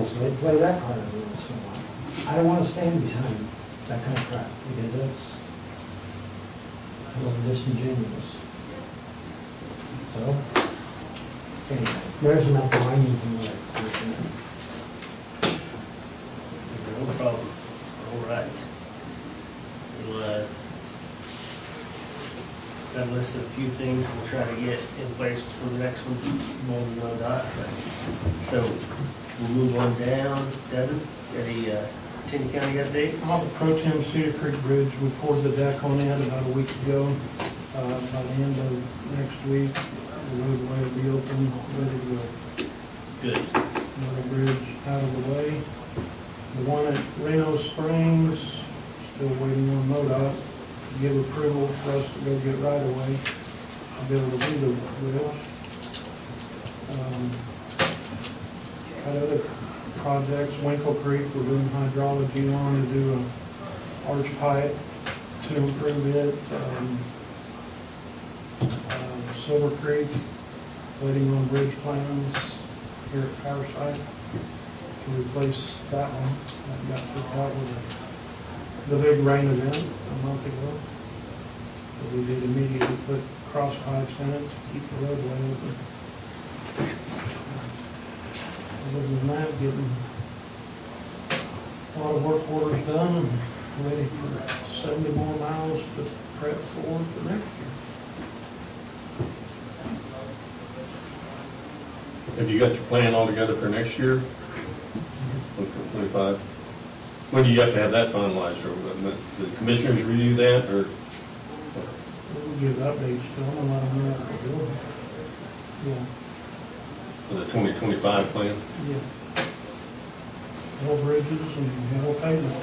so they play that card every once in a while. I don't want to stand behind that kind of crap, because that's a little disingenuous. So, anyway, there's enough whining from the commissioner. No problem. All right. We'll got a list of a few things we'll try to get in place for the next one. More than no dot. So we'll move on down. Devin, any Tenny County updates? On the Pro Tem Cedar Creek Bridge, we poured the deck on it about a week ago. By the end of next week, the roadway will be open, ready to go. Good. Another bridge out of the way. The one at Reno Springs, still waiting on MoDOT to give approval for us to go get right away to be able to do the bridge. Got other projects, Winkle Creek, we're doing hydrology on to do an arch pipe to improve it. Silver Creek, waiting on bridge plans here at Fireside to replace that one. That got took out with the big rain event a month ago. So we did immediately put cross pipes in it to keep the roadway open. Other than that, getting a lot of work orders done and ready for 70 more miles to prep for next year. Have you got your plan all together for next year? For 25? When do you have to have that finalized? Or the commissioners review that, or? We'll give updates to them and let them know what we're doing. Yeah. For the 2025 plan? Yeah. More bridges and more pavement.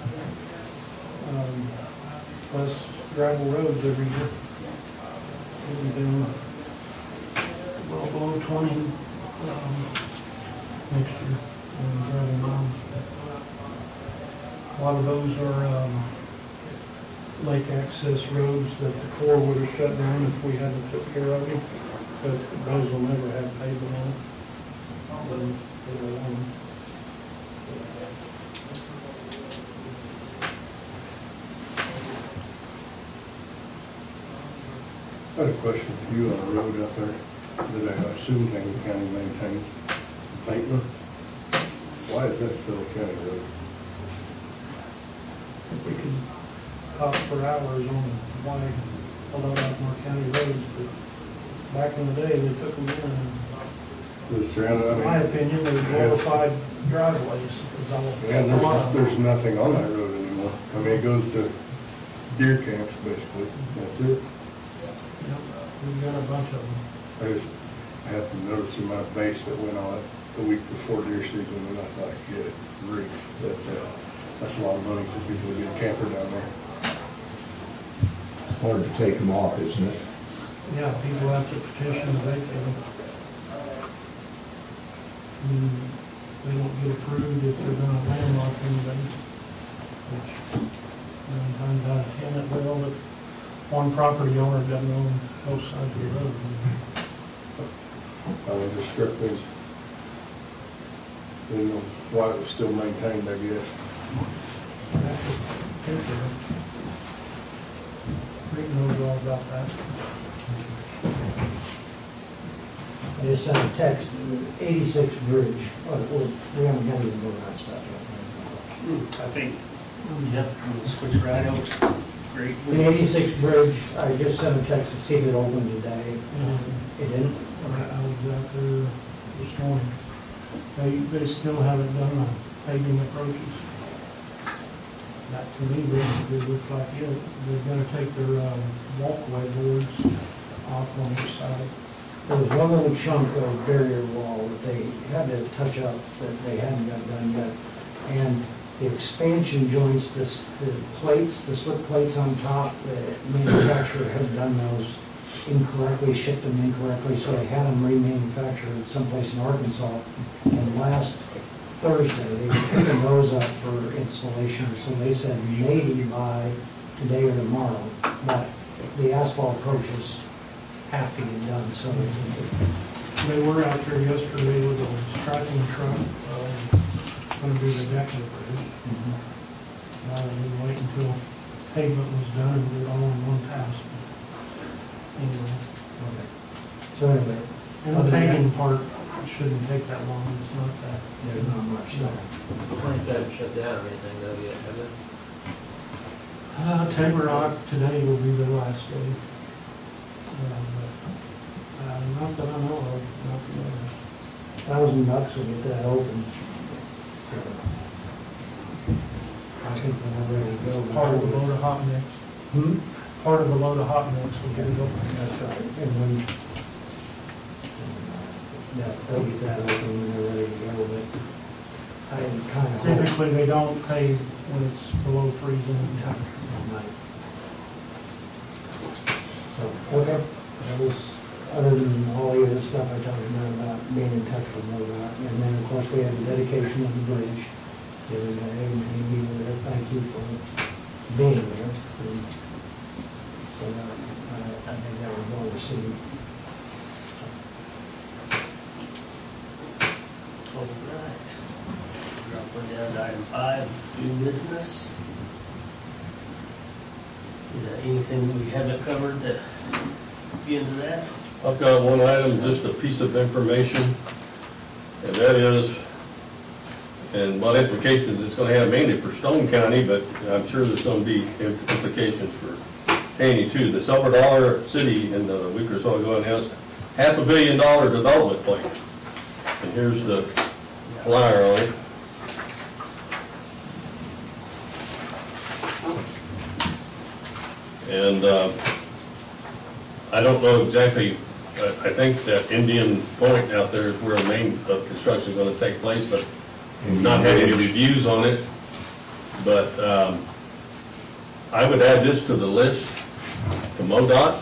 Plus gravel roads every year. We'll be doing well below 20 next year on gravel miles. A lot of those are lake access roads that the Corps would have shut down if we hadn't took care of them. But those will never have pavement on them. I had a question for you on the road out there that I assume Tenny County maintains. Bateman. Why is that still a county road? If we could talk for hours on why a lot of them are county roads, but back in the day they took them in and in my opinion, they're glorified driveways. And there's nothing on that road anymore. I mean, it goes to deer camps basically. That's it. Yep, we've got a bunch of them. I just happened to notice the amount of base that went on it the week before deer season, and I thought, good grief, that's a lot of money for people to get a camper down there. It's hard to take them off, isn't it? Yeah, people have to petition to vacate them. They don't get approved if they're going to landlock anybody, which 9 times out of 10 it will if one property owner doesn't own both sides of the road. I was just strictly didn't know why it was still maintained, I guess. Rick knows all about that. I just sent a text, 86 Bridge. We haven't got even go that stuff yet. I think, yep, we'll switch right over. Great. The 86 Bridge, I just sent a text to see if it opened today. It didn't. I was out there this morning. They still haven't done the paving approaches. That to me basically looks like it. They're going to take their walkway boards off on each side. There was one little chunk of barrier wall that they had to touch up that they hadn't got done yet. And the expansion joints, the plates, the slip plates on top, the manufacturer had done those incorrectly, shipped them incorrectly, so they had them remanufactured someplace in Arkansas. And last Thursday, they were picking those up for installation, so they said maybe by today or tomorrow, but the asphalt approaches have to get done, so they were out there yesterday with a striping truck. gonna be the deck of the bridge. Rather than wait until pavement was done and do it all in one pass. Anyway, Okay. So anyway, and the paving part shouldn't take that long, it's not that. there's not much there. Plants haven't shut down or anything though yet, have they? Tabor Rock today will be their last day. Not that I know of, not the others. $1,000 will get that open. So, I think we're ready to go. Part of the load of hot mix, Hmm? part of the load of hot mix will get it open. That's right. And when, yeah, they'll get that open when they're ready to go, but I kind of. Typically, they don't pave when it's below freezing temperature. Right. So, okay, that was, other than all the other stuff I talked about being in touch with MoDOT. And then, of course, we had the dedication of the bridge the other day, and we were there. Thank you for being there. And so, I think that was well received. All right. Dropping down to item 5, new business. Is there anything we haven't covered that get into that? I've got one item, just a piece of information, and that is, and what implications it's going to have mainly for Stone County, but I'm sure there's going to be implications for Haney too. The Silver Dollar City in a week or so ago announced $500 million development plan. And here's the flyer on it. And I don't know exactly, I think that Indian Point out there is where the main of construction is going to take place, but we've not had any reviews on it. But I would add this to the list, to MoDOT,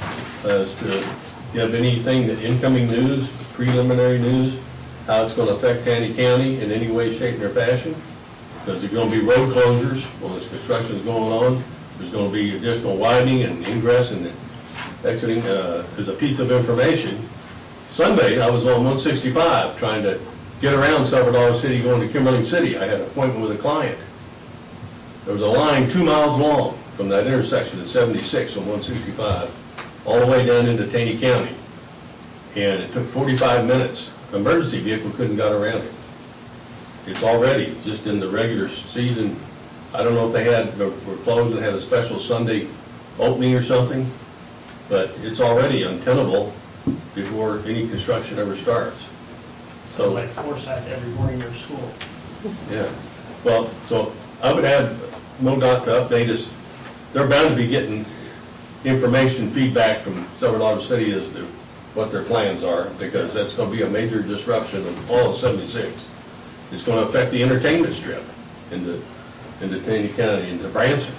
as to, you have anything, that incoming news, preliminary news, how it's going to affect Taney County in any way, shape, or fashion. Because there's going to be road closures while this construction is going on. There's going to be additional widening and ingress and exiting. As a piece of information, Sunday I was on 165 trying to get around Silver Dollar City going to Kimberling City. I had an appointment with a client. There was a line 2 miles long from that intersection at 76 on 165 all the way down into Taney County. And it took 45 minutes. An emergency vehicle couldn't get around it. It's already, just in the regular season, I don't know if they were closed and had a special Sunday opening or something, but it's already untenable before any construction ever starts. So like Forsyth every morning of school. Yeah. Well, so I would have MoDOT to update us. They're bound to be getting information, feedback from Silver Dollar City as to what their plans are, because that's going to be a major disruption of all of 76. It's going to affect the entertainment strip into Taney County, into Branson.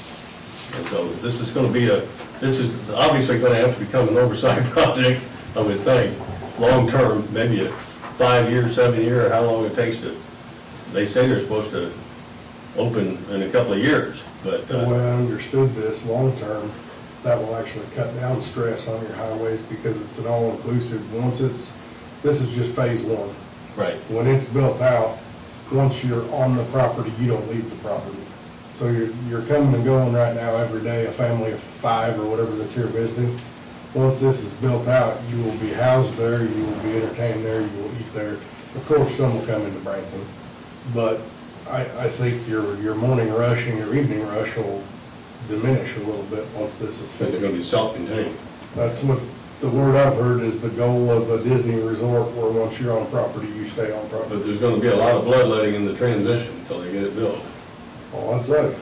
And so this is going to be this is obviously going to have to become an oversight project, I would think, long term, maybe a 5-year, 7-year, or how long it takes to, they say they're supposed to open in a couple of years, but. The way I understood this, long term, that will actually cut down stress on your highways because it's an all-inclusive. This is just phase 1. Right. When it's built out, once you're on the property, you don't leave the property. So you're coming and going right now every day, a family of 5 or whatever that's here visiting. Once this is built out, you will be housed there, you will be entertained there, you will eat there. Of course, some will come into Branson, but I think your morning rush and your evening rush will diminish a little bit once this is Because they're going to be finished. self-contained. That's what the word I've heard is the goal of a Disney resort, where once you're on property, you stay on property. But there's going to be a lot of bloodletting in the transition until they get it built. Oh, that's right.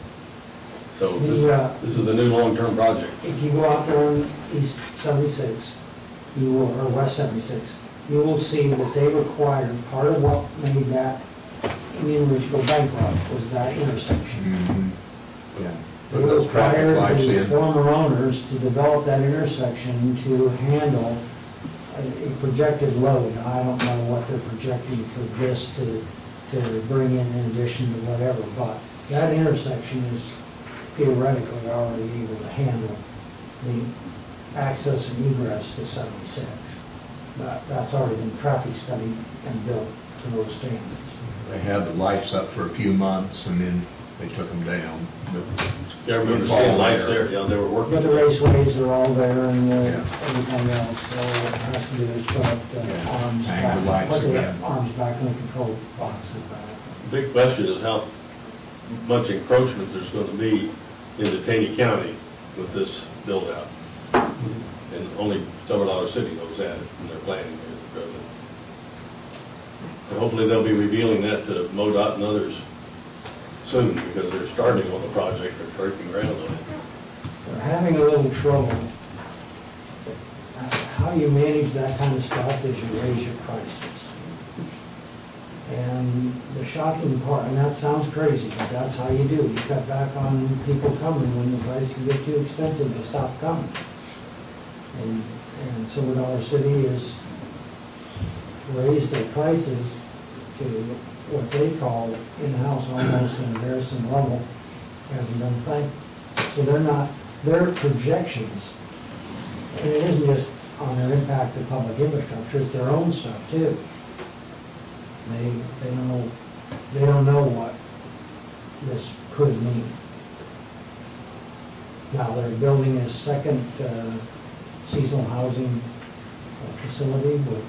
So this is a new long-term project. If you go out there on East 76, or West 76, you will see that they required, part of what made that Indian Ridge go bankrupt was that intersection. Yeah. They Put those traffic required lights the in. former owners to develop that intersection to handle a projected load. Now, I don't know what they're projecting for this to bring in addition to whatever, but that intersection is theoretically already able to handle the access and egress to 76. That's already been traffic studied and built to those standards. They had the lights up for a few months and then they took them down. But Yeah, I remember seeing lights there, yeah, they were working. But the raceways are all there and Yeah. everything else, so all it has to do is put up the Yeah, arms hang back. the lights Put the again. arms back and the control boxes back. The big question is how much encroachment there's going to be into Taney County with this build-out. And only Silver City knows that, and they're planning it at present. And hopefully they'll be revealing that to MoDOT and others soon, because they're starting on the project, they're breaking ground on it. They're having a little trouble. How you manage that kind of stuff is you raise your prices. And the shocking part, and that sounds crazy, but that's how you do. You cut back on people coming when the prices get too expensive, they stop coming. And Silver City has raised their prices to what they call in-house almost an embarrassing level, hasn't done a thing. So they're not, their projections, and it isn't just on their impact to public infrastructure, it's their own stuff too. They don't know what this could mean. Now, they're building a second seasonal housing facility with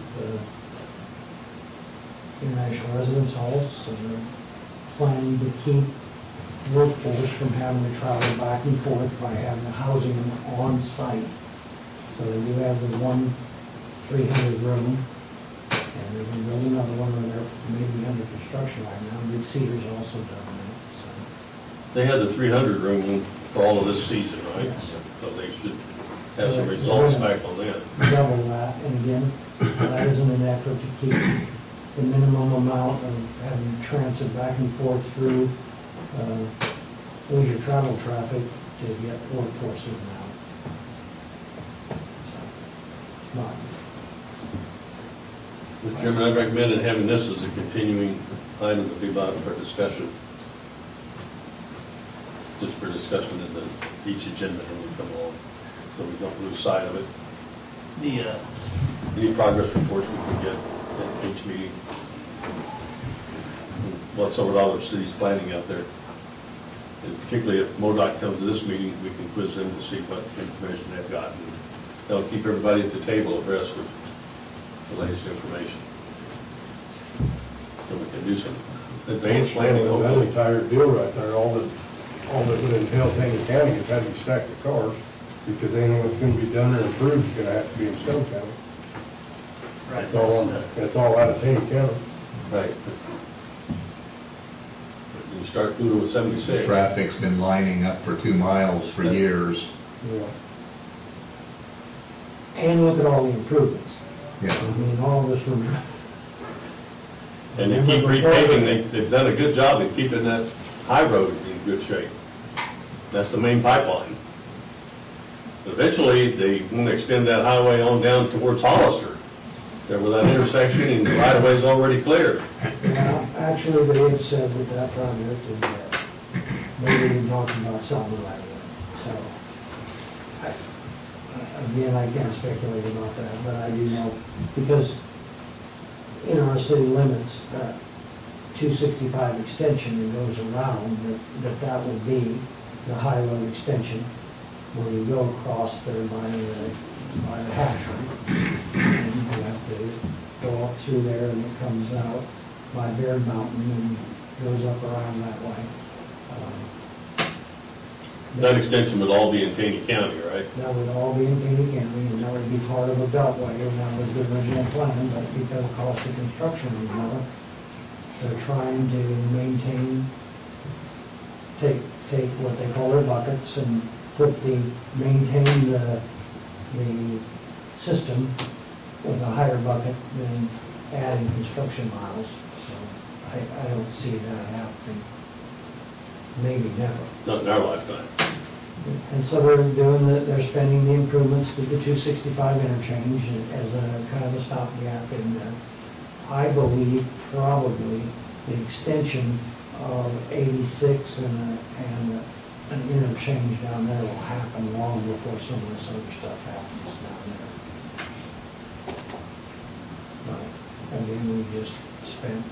international residence halls, and they're planning to keep workforce from having to travel back and forth by having the housing on site. So they do have the 300 room, and they're going to build another one, and they're maybe under construction right now. Big Cedar's also done that, so. They had the 300 room for all of this season, right? Yes. So they should have some results back on that. Double that, and again, that is in an effort to keep the minimum amount of having transit back and forth through leisure travel traffic to get workforce in and out. So, not. Mr. Chairman, I'd recommend having this as a continuing item to be brought up for discussion. Just for discussion in each agenda when we come along, so we don't lose sight of it. Any progress reports we can get at each meeting. What some of the other cities planning out there. And particularly if MoDOT comes to this meeting, we can quiz them to see what information they've gotten. That'll keep everybody at the table abreast of the latest information. So we can do some advanced planning. That Hopefully. entire deal right there, all that would entail Taney County is having to stack the cars, because anything that's going to be done or improved is going to have to be in Stone County. Right. That's all out of Taney County. Right. You start fooling with 76. Traffic's been lining up for 2 miles for years. Yeah. And look at all the improvements. Yeah. I mean, all of this room. And they keep retaking, they've done a good job in keeping that high road in good shape. That's the main pipeline. Eventually, they want to extend that highway on down towards Hollister, there where that intersection and the right of way is already cleared. Yeah, actually, they have said that that project is dead. They've been talking about selling the right of way. So, again, I can't speculate about that, but I do know, because in our city limits, that 265 extension that goes around, that will be the high road extension, where you go across there by the hatchery. And you have to go up through there, and it comes out by Bear Mountain and goes up around that way. That extension would all be in Taney County, right? That would all be in Taney County, and that would be part of a beltway, and that was the original plan, but because of cost of construction is more, they're trying to take what they call their buckets and maintain the system with a higher bucket than adding construction miles. So I don't see that happening. Maybe never. Not in our lifetime. And so they're spending the improvements to the 265 interchange as a kind of a stopgap in there. I believe probably the extension of 86 and an interchange down there will happen long before some of this other stuff happens down there. But again, we just spent